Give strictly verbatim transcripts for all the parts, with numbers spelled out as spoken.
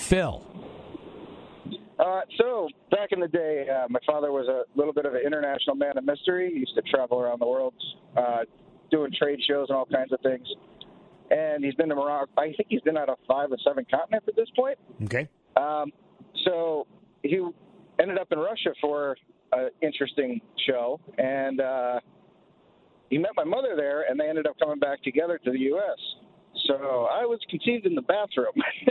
Phil. Uh, so, back in the day, uh, my father was a little bit of an international man of mystery. He used to travel around the world uh, doing trade shows and all kinds of things. And he's been to Morocco. I think he's been out of five or seven continents at this point. Okay. Um, so, he ended up in Russia for an interesting show. And uh, he met my mother there, and they ended up coming back together to the U S So, I was conceived in the bathroom.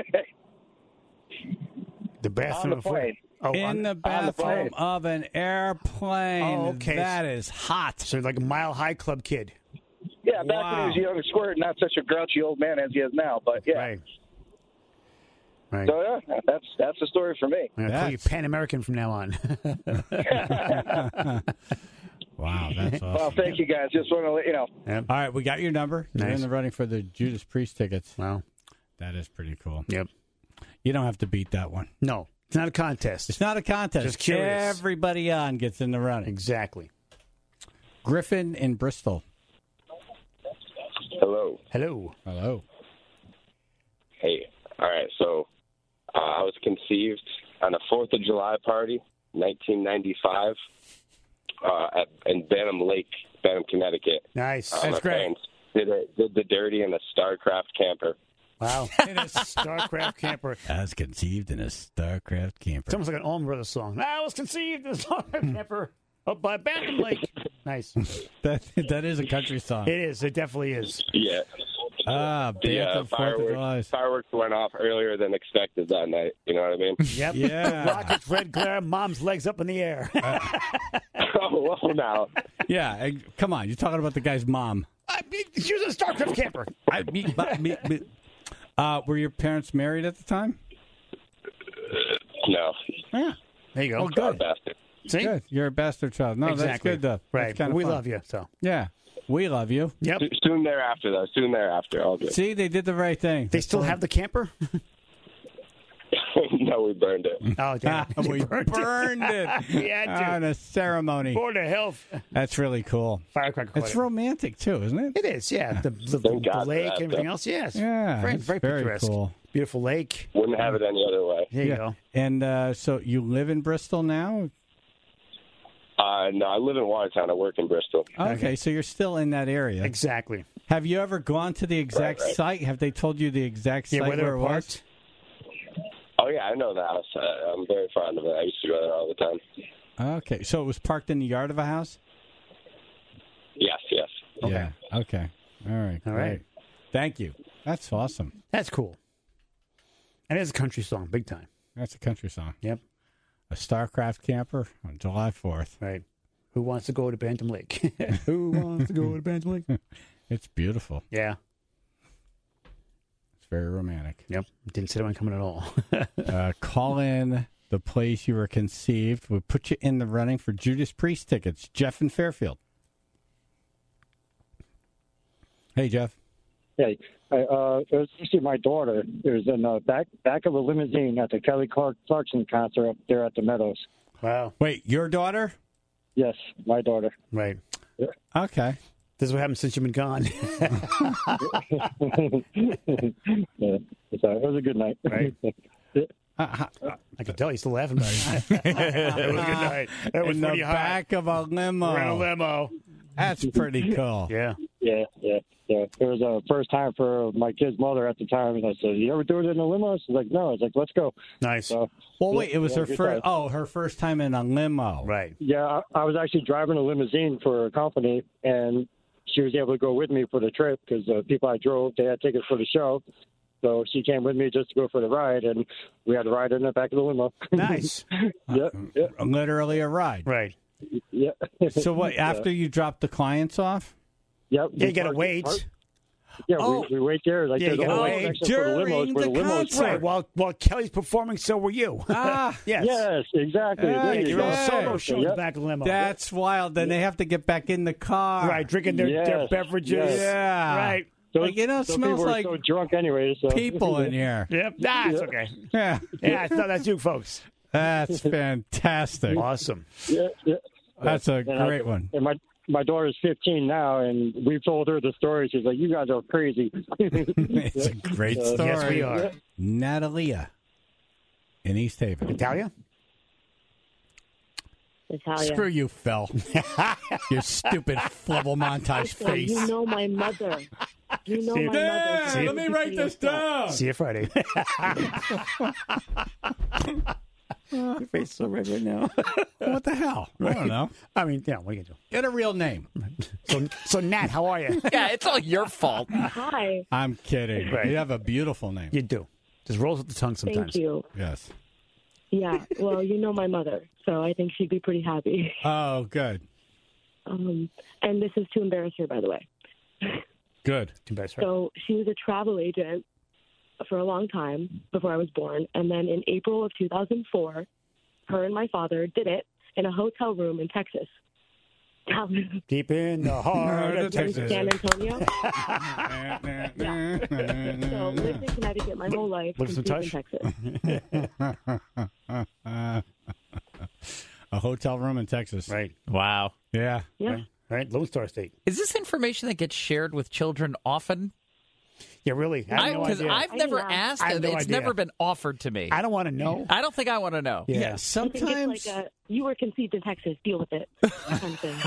The bathroom On the plane. Oh, In on, the bathroom plane. of an airplane. Oh, okay. That is hot. So like a Mile High Club kid. Yeah, back Wow. when he was a young squirt, not such a grouchy old man as he is now. But, yeah. Right. Right. So, yeah, that's that's the story for me. I'm going to call you That's- Pan American from now on. Wow, that's awesome. Well, thank you, guys. Just want to let you know. Yep. All right, we got your number. You're Nice. in the running for the Judas Priest tickets. Wow. That is pretty cool. Yep. You don't have to beat that one. No, it's not a contest. It's not a contest. Just curious. Everybody on gets in the running. Exactly. Griffin in Bristol. Hello. Hello. Hello. Hey. All right. So uh, I was conceived on a fourth of July party, nineteen ninety-five, uh, at in Bantam Lake, Bantam, Connecticut. Nice. Uh, That's my great. parents Did, a, did the dirty in a Starcraft camper. Wow. In a Starcraft camper. I was conceived in a Starcraft camper. It's almost like an Allman Brothers song. I was conceived in a Starcraft camper up by Bantam Lake. Nice. That that is a country song. It is. It definitely is. Yeah. Ah, The uh, Bantam, Fourth of July. fireworks, fireworks went off earlier than expected that night. You know what I mean? Yep. Yeah. Rockets, red glare, mom's legs up in the air. Oh, well, now. Yeah, eh, come on. You're talking about the guy's mom. I mean, she was a Starcraft camper. I, me, but- me, me. Uh, were your parents married at the time? No. Yeah. There you go. Oh, good. Bastard. See? Good. You're a bastard child. No, Exactly. that's good, though. Right. That's kinda We fun. love you. So. Yeah. We love you. Yep. Soon thereafter, though. Soon thereafter. All good. See, they did the right thing. They still have the camper? No, we burned it. Oh, damn. Ah, we burned it. burned it. We had to. On a ceremony. For the health. That's really cool. Firecracker. It's quota. romantic, too, isn't it? It is, yeah. The, the, Thank the God for lake that, and everything though. else, yes. Yeah, Very, it's very very picturesque. cool. Beautiful lake. Wouldn't have it any other way. There you Yeah. go. And uh, so you live in Bristol now? Uh, no, I live in Watertown. I work in Bristol. Okay, so you're still in that area. Exactly. Have you ever gone to the exact Right, right. site? Have they told you the exact Yeah, site where they where were it was? parked. Oh, yeah, I know the house. Uh, I'm very fond of it. I used to go there all the time. Okay, so it was parked in the yard of a house? Yes, yes. Yeah. Okay. All right. All Great. right. Thank you. That's awesome. That's cool. And it's a country song, big time. That's a country song. Yep. A Starcraft camper on July fourth. Right. Who wants to go to Bantam Lake? Who wants to go to Bantam Lake? It's beautiful. Yeah. It's very romantic. Yep. Didn't see that one coming at all. uh, call in the place you were conceived. We'll put you in the running for Judas Priest tickets. Jeff in Fairfield. Hey, Jeff. Hey, I, uh, it was actually my daughter. It was in the back back of a limousine at the Kelly Clark Clarkson concert up there at the Meadows. Wow. Wait, your daughter? Yes, my daughter. Right. Okay. This is what happened since you've been gone. Yeah, so it was a good night. Right. Uh, I can tell you're still laughing about it. It was a good night. That was in the pretty hot. back of a limo. We're in a limo. That's pretty cool. Yeah. Yeah, yeah, yeah. It was a first time for my kid's mother at the time, and I said, "You ever do it in a limo?" She's like, "No." I was like, "Let's go." Nice. So, Well, wait, it was yeah, her good first. time. Oh, her first time in a limo. Right. Yeah, I, I was actually driving a limousine for a company, and she was able to go with me for the trip because the people I drove, they had tickets for the show. So she came with me just to go for the ride, and we had a ride in the back of the limo. Nice. yeah, yeah, Literally a ride. Right. yeah. So what? After you drop the clients off? Yep. Yeah, you got to Park- wait. park- Yeah, Oh. we, we wait there. Like Yeah, there's you a gotta whole wait section for the limos during where the the limos concert. Right. While, while Kelly's performing, so were you. Ah, yes. Yes, exactly. Yeah, There you Your go. own Yeah. solo show in the Yep. back of the limo. that's wild. Then they have to get back in the car. right. Drinking their, their Yes. beverages. Yes. Yeah. Right. Those- Like, you know, it those smells people were like so drunk anyway. So. people in here. Yep. Nah, it's okay. Yeah. Yeah, no, that's you, folks. That's fantastic. Awesome. Yeah, yeah. That's a And I- great one. And my my daughter's fifteen now, and we've told her the story. She's like, "You guys are crazy." It's a great Uh, story. Yes, we are. Natalia. in East Haven. Italia? Natalia. Screw you, Phil. Your stupid flubble montage So face. you know my mother. You know See, my Yeah, mother. so let me you write see this yourself. down. See you Friday. Your face is so red right now. What the hell? I don't know. I mean, yeah, what are you going to Get a real name. do? So, so, Nat, how are you? Yeah, it's all your fault. Hi. I'm kidding. Right. You have a beautiful name. You do. Just rolls with the tongue sometimes. Thank you. Yes. Yeah. Well, you know my mother, so I think she'd be pretty happy. Oh, good. Um, and this is to embarrass her, by the way. Good. Too bad, sir. So she was a travel agent for a long time before I was born. And then in April of two thousand four, her and my father did it in a hotel room in Texas. Down Deep in the heart of in Texas. San Antonio. So lived in Connecticut my whole life. Live some conceived in Texas. A hotel room in Texas. Right. Wow. Yeah. Yeah. Right. Right. Lone Star State. Is this information that gets shared with children often? Yeah, really. I have no Because idea. I've I never know. asked, I have and no it's idea. never been offered to me. I don't want to know. I don't think I want to know. Yeah. Yeah. I think Sometimes. it's like a, you were conceived in Texas, deal with it. Kind of thing.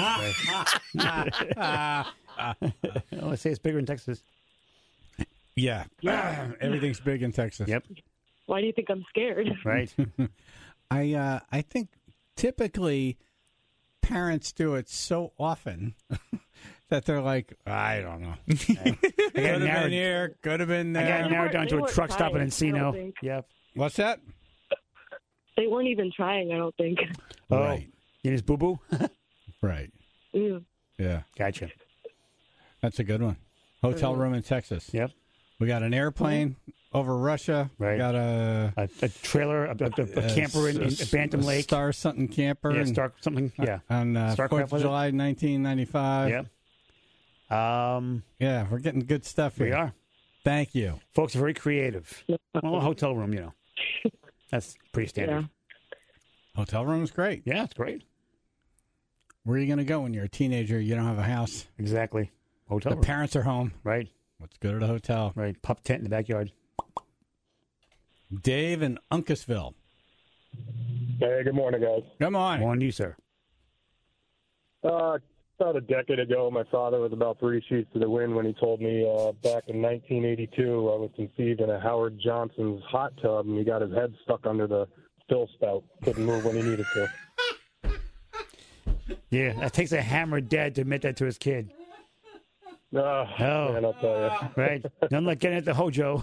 Oh, I say it's bigger in Texas. yeah. Everything's big in Texas. Yep. Why do you think I'm scared? Right. I uh, I think typically parents do it so often that they're like, I don't know. I got Could have narrowed, been here. Could have been I got there. narrowed down They to a weren't truck stop in trying, I Encino. don't think. Yep. What's that? They weren't even trying, I don't think. Oh, Right. you just boo boo? Right. Mm. Yeah. Gotcha. That's a good one. Hotel room in Texas. Yep. We got an airplane over Russia. Right. We got a, A, a trailer, a, a, a camper in, in Bantam a Lake. Star something camper. Yeah, and- Star something. Yeah. On uh, Starcraft, fourth of was it? July, nineteen ninety-five. Yep. Um, Yeah, we're getting good stuff here. we are. Thank you. Folks are very creative. Well, a hotel room, you know. That's pretty standard. Yeah. Hotel room's great. Yeah, it's great. Where are you going to go when you're a teenager? You don't have a house. Exactly. Hotel The room. parents are home. Right, Let's go to the hotel. right. Pup tent in the backyard. Dave in Uncasville. Hey, good morning, guys. Come on. On you, sir. Uh, about a decade ago, my father was about three sheets to the wind when he told me uh, back in nineteen eighty-two I was conceived in a Howard Johnson's hot tub, and he got his head stuck under the fill spout. Couldn't move when he needed to. Yeah, that takes a hammered dad to admit that to his kid. Uh, Oh. Man, I'll tell you. Right? Nothing like getting at the Hojo.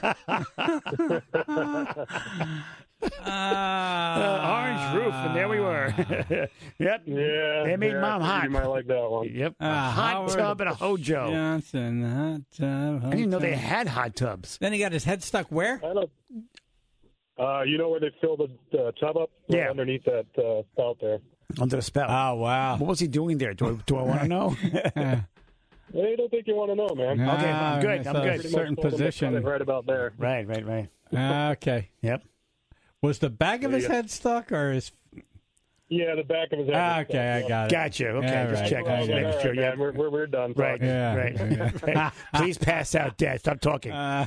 Uh, orange roof, and there we were. Yep. Yeah. They made yeah, mom I figured hot. You might like that one. Yep. A Uh, hot Howard tub and a Hojo. Johnson hot tub. I didn't know they hotel. had hot tubs. Then he got his head stuck where? I don't. Uh, you know where they fill the uh, tub up? Right Yeah. underneath that uh, spout there. Under the spout. Oh, wow. What was he doing there? Do I, do I want to know? I don't think you want to know, man. Okay, I'm good, it's I'm a good. Pretty much certain told him to cut position. it right about there. Right, right, right. Okay. Yep. Was the back of his Yeah. head stuck or his? Yeah, the back of his head. Ah, is stuck, okay, I yeah. got it. Gotcha. Okay, Yeah, just right. checking. I Just got making it. All sure. right, Yeah. man, we're, we're, we're done. Right, talking. Yeah. right. Hey, please pass out, Dad. Stop talking. Uh,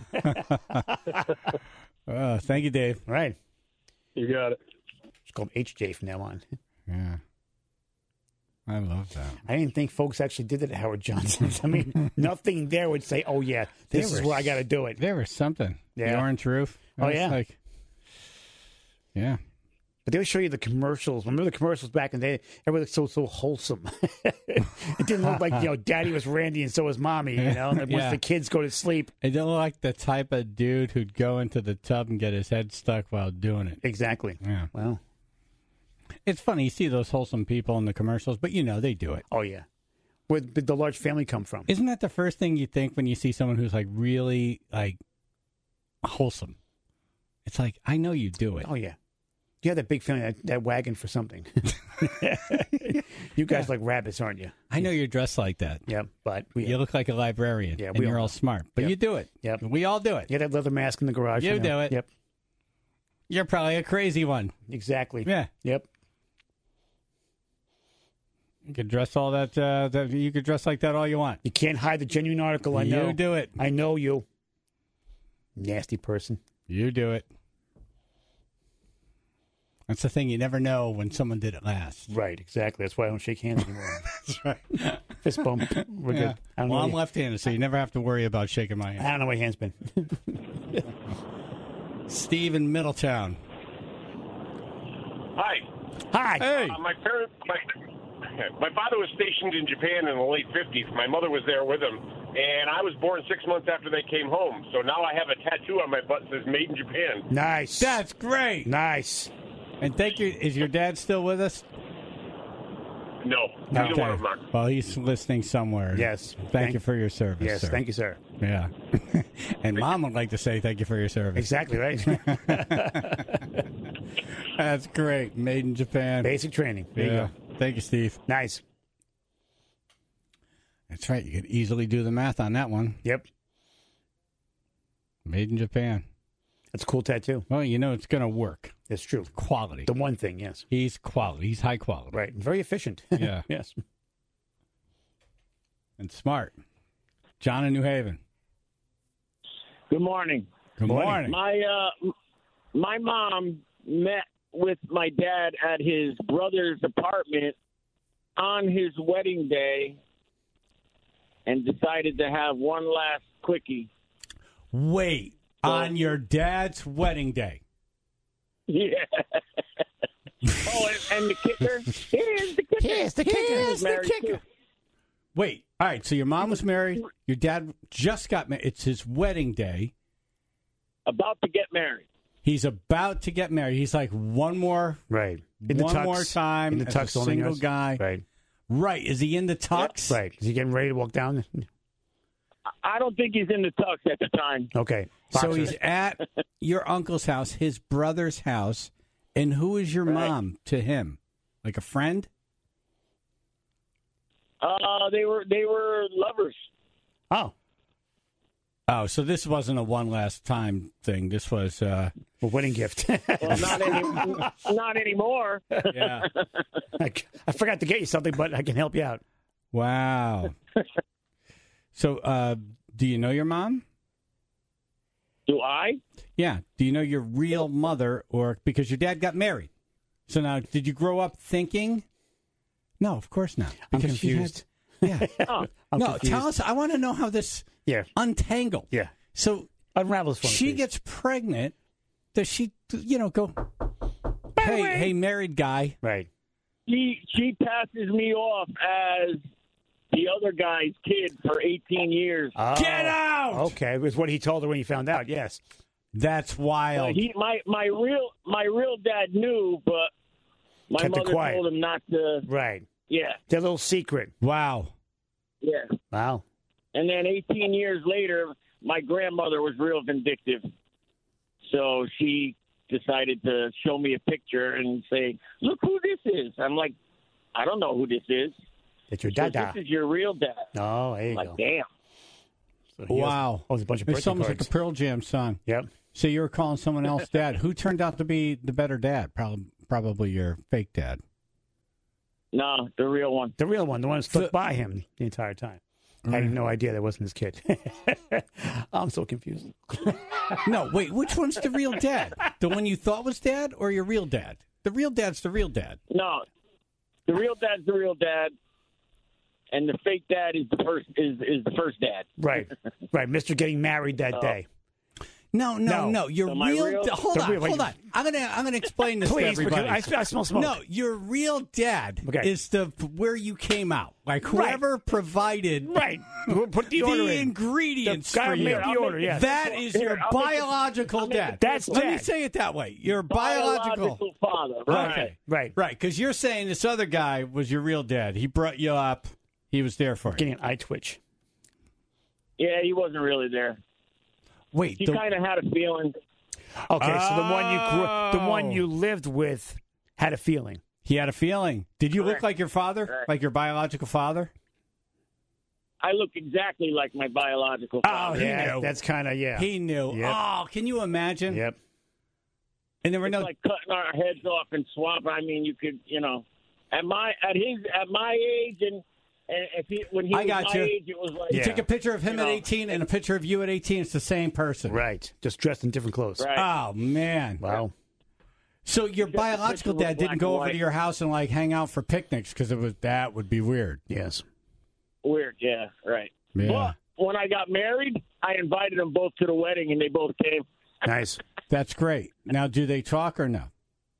oh, thank you, Dave. Right. You got it. It's called H J from now on. Yeah. I love that. I didn't think folks actually did it at Howard Johnson's. I mean, nothing there would say, "Oh yeah, this They is were where I got to do it." There was something. The Yeah. orange roof. Oh, It was yeah. Like, yeah. But they would show you the commercials. Remember the commercials back in the day? Everybody looked so so wholesome. It didn't look like, you know, Daddy was Randy and so was Mommy. You know, like once Yeah. the kids go to sleep. It didn't look like the type of dude who'd go into the tub and get his head stuck while doing it. Exactly. Yeah. Well, It's funny. You see those wholesome people in the commercials, but you know they do it. oh yeah. Where did the large family come from? Isn't that the first thing you think when you see someone who's like really like wholesome? It's like, I know you do it. Oh yeah. You have that big family, that, that wagon for something. You guys like rabbits, aren't you? I know you're dressed like that. Yep. But we You look like a librarian, Yeah, and we you're all all know. smart. But Yep. you do it. Yep. We all do it. You have that leather mask in the garage. You know. do it. Yep. You're probably a crazy one. Exactly. Yeah. Yep. You could dress all that, uh, that. You could dress like that all you want. You can't hide the genuine article. I know. You do it. I know you. Nasty person. You do it. That's the thing. You never know when someone did it last. Right, exactly. That's why I don't shake hands anymore. That's right. Fist bump. We're Yeah. good. I don't Well, know I'm where- left-handed, so you never have to worry about shaking my I hand. don't know where your hand's been. Steve in Middletown. Hi. Hi. Hey. Uh, my parents, my, my father was stationed in Japan in the late fifties. My mother was there with him, and I was born six months after they came home. So now I have a tattoo on my butt that says "Made in Japan." Nice. That's great. Nice. And thank you. Is your dad still with us? No, neither one of them are. Well, he's listening somewhere. Yes. Thank, Thank- you for your service. Yes, sir. thank you, sir. Yeah. And Mom would like to say thank you for your service. Exactly right. That's great. Made in Japan. Basic training. There yeah. you go. Thank you, Steve. Nice. That's right. You could easily do the math on that one. Yep. Made in Japan. That's a cool tattoo. Well, you know it's going to work. That's true. Quality. The one thing, yes. He's quality. He's high quality. Right. Very efficient. Yeah. Yes. And smart. John in New Haven. Good morning. Good morning. My uh, m- my mom met with my dad at his brother's apartment on his wedding day and decided to have one last quickie. Wait. On your dad's wedding day. Yeah. Oh, and, and the kicker? Here's the kicker. Here's the kicker. He was Here's the married, kicker. too. Wait. All right. So your mom was married. Your dad just got married. It's his wedding day. About to get married. He's about to get married. He's like one more, Right. In the one tux. more time In the as tux a holding single us. guy. Right. Right. Is he in the tux? Right. Is he getting ready to walk down? I don't think he's in the tux at the time. Okay. So Boxers. he's at your uncle's house, his brother's house, and who is your Right. mom to him? Like a friend? Uh, they were they were lovers. Oh. Oh, so this wasn't a one last time thing. This was, uh, A wedding gift. Well, not any, not anymore. yeah. I, I forgot to get you something, but I can help you out. Wow. So, uh, do you know your mom? Do I? Yeah. Do you know your real mother, or because your dad got married? So now, did you grow up thinking? No, of course not. I'm Because she confused. Had, yeah. Oh, I'm no, confused. tell us. I want to know how this Yeah. untangled. Yeah. So Unravel this for me, she please. gets pregnant. Does she, you know, go? Hey, hey, married guy. Right. she she passes me off as the other guy's kid for eighteen years. Oh, Get out! Okay. It was what he told her when he found out. Yes. That's wild. Uh, he my my real my real dad knew, but my Kept it mother quiet. told him not to. Right. Yeah, Their little secret. wow. yeah. Wow. And then eighteen years later, my grandmother was real vindictive, so she decided to show me a picture and say, "Look who this is." I'm like, "I don't know who this is." It's your She said, dada. This is your real dad. Oh, there you I'm like, go. damn. So he Wow. owes- owes a bunch of It's birthday almost cards. like a Pearl Jam song. Yep. So you were calling someone else dad. Who turned out to be the better dad? Probably, probably your fake dad. No, the real one. The real one, the one that stuck The- by him the entire time. I had no idea that wasn't his kid. I'm so confused. No, wait. Which one's the real dad? The one you thought was dad, or your real dad? The real dad's the real dad. No, the real dad's the real dad, and the fake dad is the first is is the first dad. Right. Right. Mister getting married that Oh. day. No, no, No. no. Your So my real. real- da- hold the on, real- hold on. I'm gonna, I'm gonna explain this Please, to because everybody. I, I smell smoke. No, your real dad Okay. is the where you came out. Like whoever provided Right. Put the the order in. ingredients The guy for who you. made the order, yes. That is Here, your I'll make it- biological I'll make it dad. That's Let me dad. say it that way. Your biological. Biological father. Right. Okay. Right. Right, because you're saying this other guy was your real dad. He brought you up. He was there for you. Getting an eye twitch. Yeah, he wasn't really there. Wait, He the- kind of had a feeling. Okay, so the one you grew, the one Oh. you lived with had a feeling. he had a feeling. Did you look Correct. like your father? Correct. Like your biological father? I look exactly like my biological Oh, father. he yeah, knew. that's kind of yeah. He knew. Yep. Oh, can you imagine? Yep. And there were It's no. like cutting our heads off and swap. I mean, you could, you know, at my at his at my age and. And if he, when he I was got my you. age, it was like You Yeah. take a picture of him You at know, eighteen and a picture of you at eighteen. It's the same person. Right. Just dressed in different clothes. right. Oh man. Wow. So your Just a biological picture dad with didn't black go and over white. to your house and like hang out for picnics because it was that would be weird. Yes. Weird, yeah, right. Yeah. But when I got married, I invited them both to the wedding, and they both came. Nice. That's great. Now, do they talk or no?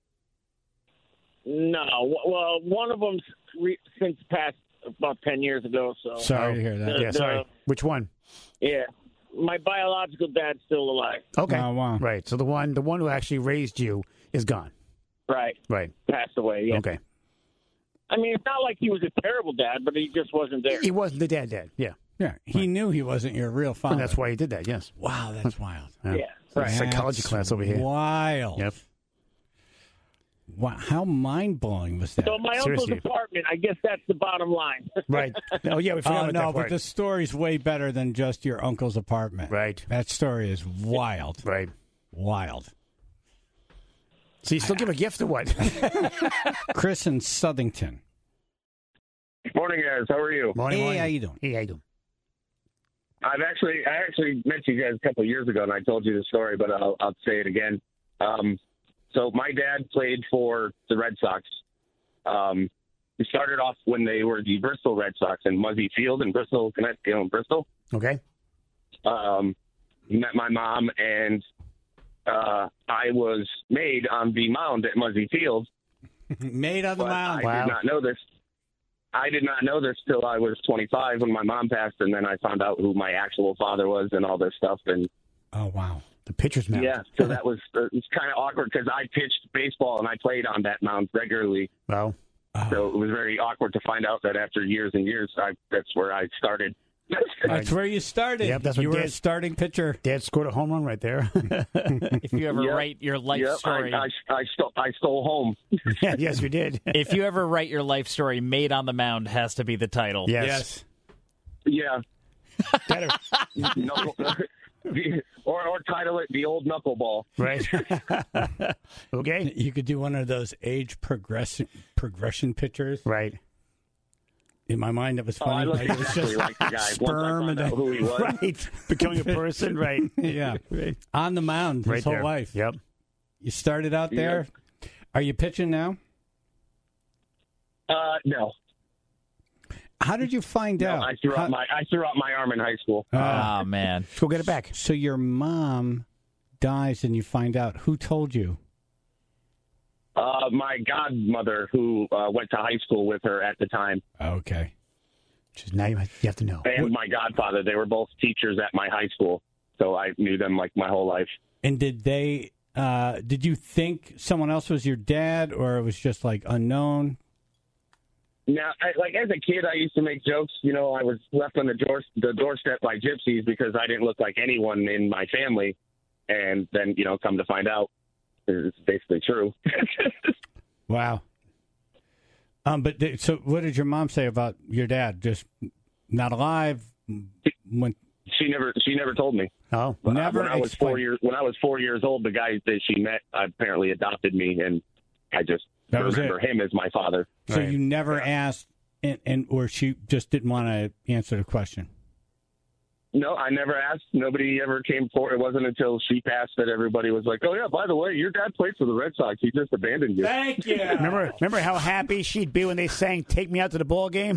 No, w- well, one of them's re- since passed about ten years ago. So Sorry to hear that. The- Yeah, sorry. the- Which one? yeah, my biological dad's still alive. Okay. Oh, wow. Right. So the one the one who actually raised you is gone. Right, Right. passed away. Yeah. Okay. I mean, it's not like he was a terrible dad, but he just wasn't there. He wasn't the dad dad. Yeah. Yeah, he knew he wasn't your real father. And that's why he did that, yes. Wow, that's wild. Yeah. Yeah, Right. right. Psychology That's class over here. Wild. Yep. Wow, how mind blowing was that? So my uncle's Seriously. apartment, I guess that's the bottom line. Right. Oh, yeah, we forgot Oh about no, that but part. the story's way better than just your uncle's apartment. Right. That story is wild. Right. Wild. So you still give a gift or what? Chris in Southington. Morning, guys. How are you? Morning, Hey, morning. how you doing? Hey, how you doing? I've actually, I actually met you guys a couple of years ago, and I told you the story, but I'll, I'll say it again. Um, so my dad played for the Red Sox. Um, he started off when they were the Bristol Red Sox in Muzzy Field in Bristol, Connecticut, you know, in Bristol. Okay. Um, he met my mom, and uh, I was made on the mound at Muzzy Field. Made on the But mound. I Wow. did not know this. I did not know this till I was twenty-five when my mom passed, and then I found out who my actual father was and all this stuff. And Oh wow. The pitcher's mound. yeah, so that was uh, it was kind of awkward because I pitched baseball and I played on that mound regularly. Well, So it was very awkward to find out that after years and years, I, that's where I started. That's where you started. Yep, that's what you were a did. starting pitcher. Dad scored a home run right there. If you ever Yep. write your life Yep, story, I, I, I, stole, I stole home. Yes, you did. if you ever write your life story, "Made on the Mound" has to be the title. Yes. Yeah. Better. Knuckle, the, or, or title it The Old Knuckleball. Right. Okay. You could do one of those age progression progression pictures. Right. In my mind, it was Oh, I funny. look like, it was exactly just like the guy. sperm Once and I found out who he was. Right. Becoming a person. Right. yeah, Right. on the mound his Right whole there. life. Yep. You started out there. Are you pitching now? Uh, no. How did you find No, out? I threw How- out my I threw out my arm in high school. Oh man. Let's go get it back. So your mom dies, and you find out. Who told you? Uh, my godmother, who uh, went to high school with her at the time, Okay. Just now you have you have to know. and my godfather. They were both teachers at my high school, so I knew them like my whole life. And did they? Uh, did you think someone else was your dad, or it was just like unknown? Now, I, like as a kid, I used to make jokes. You know, I was left on the door the doorstep by gypsies because I didn't look like anyone in my family, and then you know, come to find out, it's basically true. Wow. Um, but th- so, what did your mom say about your dad? Just not alive. When She never she never told me. Oh. Uh, Never when I was explained. four years when I was four years old, the guy that she met apparently adopted me, and I just That was remember it. him as my father. so Right. you never asked, and, and or she just didn't want to answer the question. No, I never asked. Nobody ever came forward. It wasn't until she passed that everybody was like, "Oh yeah, by the way, your dad played for the Red Sox. He just abandoned you." Thank you. Remember, remember how happy she'd be when they sang "Take Me Out to the Ball Game."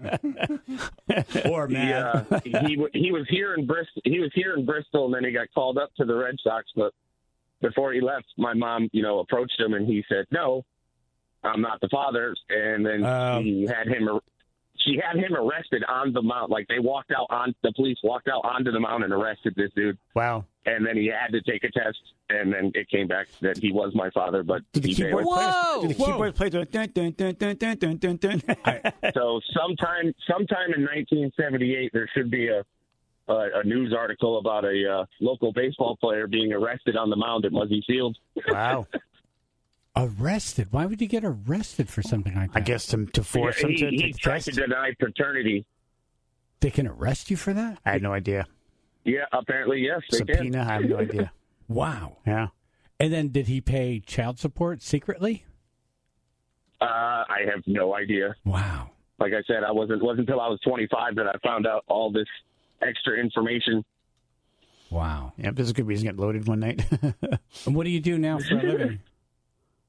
Poor man. Yeah, he w- he was here in Bristol. He was here in Bristol, and then he got called up to the Red Sox. But before he left, my mom, you know, approached him, and he said, "No, I'm not the father." And then Oh. she had him. ar- She had him arrested on the mound. Like they walked out on the police walked out onto the mound and arrested this dude. Wow. And then he had to take a test, and then it came back that he was my father. But Did the he keyboard bailed. players? Whoa! Did the Whoa. keyboard play the dun dun dun dun dun dun dun dun? So sometime, sometime in nineteen seventy-eight, there should be a a, a news article about a uh, local baseball player being arrested on the mound at Muzzy Field. Wow. Arrested? Why would you get arrested for something like that? I guess to, to force he them to he take the tried test. to deny paternity. they can arrest you for that. I had no idea. Yeah, apparently yes, they can. Subpoena. I have no idea. Wow. Yeah. And then did he pay child support secretly? Uh, I have no idea. Wow. Like I said, I wasn't wasn't until I was twenty-five that I found out all this extra information. Wow. Yep. This is a good reason to get loaded one night. And what do you do now for a living?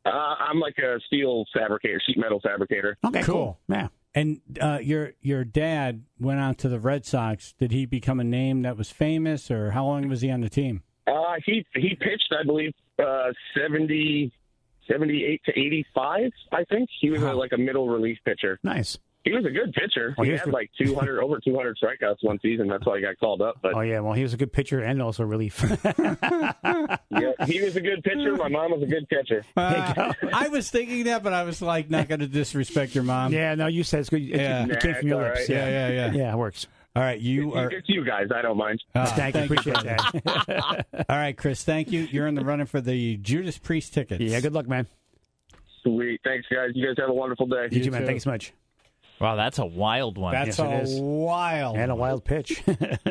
Uh, I'm like a steel fabricator, sheet metal fabricator. Okay, cool. cool. Yeah. And uh, your your dad went on to the Red Sox. Did he become a name that was famous, or how long was he on the team? Uh, he he pitched, I believe, uh, seventy, seventy-eight to eighty-five, I think. He was Wow. a, like a middle relief pitcher. Nice. He was a good pitcher. Well, he he had was- like two hundred, over two hundred strikeouts one season. That's why he got called up. But Oh, yeah. Well, he was a good pitcher and also relief. yeah, he was a good pitcher. My mom was a good catcher. Uh, I was thinking that, but I was like, not going to disrespect your mom. yeah, no, you said it's good. It, Yeah. it came Nah, from your it's all lips. right. Yeah, yeah, yeah. Yeah, it works. All right, you are. It's you guys. I don't mind. Ah, Thank you. Appreciate brother. that. All right, Chris, thank you. You're in the running for the Judas Priest tickets. yeah, good luck, man. Sweet. Thanks, guys. You guys have a wonderful day. You, You too, man. too. Thanks so much. Wow, that's a wild one. That's Yes, it a is. wild. And a wild pitch.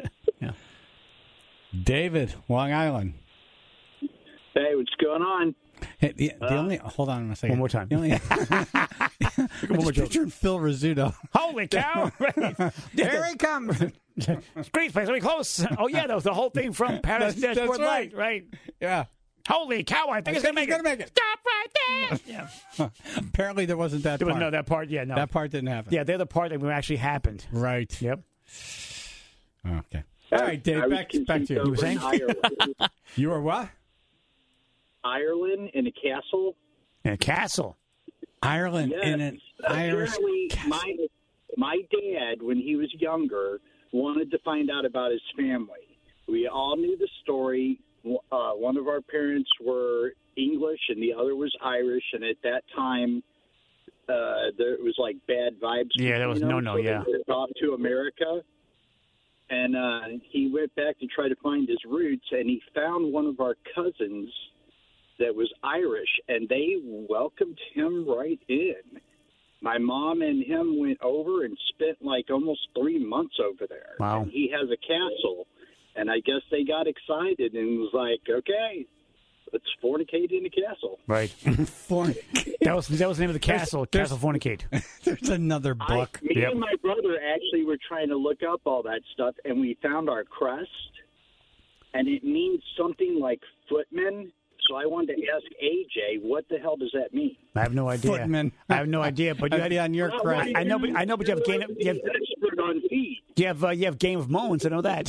David, Long Island. Hey, what's going on? Hey, the, the Uh, only hold on a second. One more time. The only, I'm more just joke. picturing Phil Rizzuto. Holy cow! Here he comes. Great place. Are we close? Oh, yeah, that was the whole thing from Paris That's- that's Dashboard right. Light, right? Yeah. Holy cow, I think I it's going to think make he's it. gonna make it. Stop right there! Yeah. Apparently, there wasn't that There was, part. no, that part, yeah, no. That part didn't happen. Yeah, they're the part that actually happened. Right. Yep. Okay. All right, Dave. I was Back, back to you. conceived over saying? in Ireland. You were what? Ireland in a castle. In a castle. Ireland Yes. in an Irish Apparently, castle. my my dad, when he was younger, wanted to find out about his family. We all knew the story. Uh, one of our parents were English and the other was Irish, and at that time, uh, there was like bad vibes. Yeah, that was between them, no-no, so they yeah. moved off to America, and uh, he went back to try to find his roots, and he found one of our cousins that was Irish, and they welcomed him right in. My mom and him went over and spent like almost three months over there. Wow. And he has a castle, and I guess they got excited and was like, okay, let's fornicate in the castle. Right. Fornic- That was that was the name of the castle, There's- Castle Fornicate. There's another I, book. me Yep. and my brother actually were trying to look up all that stuff, and we found our crest, and it means something like footman. So I wanted to ask A J, what the hell does that mean? I have no idea. Footman. I have no idea, but you I'd had, be on your Well, crest. I know, but I know, but you have game. You have, expert on feet. you have, uh, you have Game of Moans. I know that.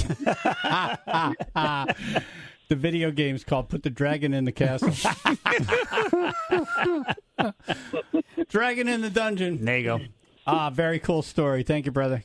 The video game's called Put the Dragon in the Castle. Dragon in the Dungeon. There you go. Ah, very cool story. Thank you, brother.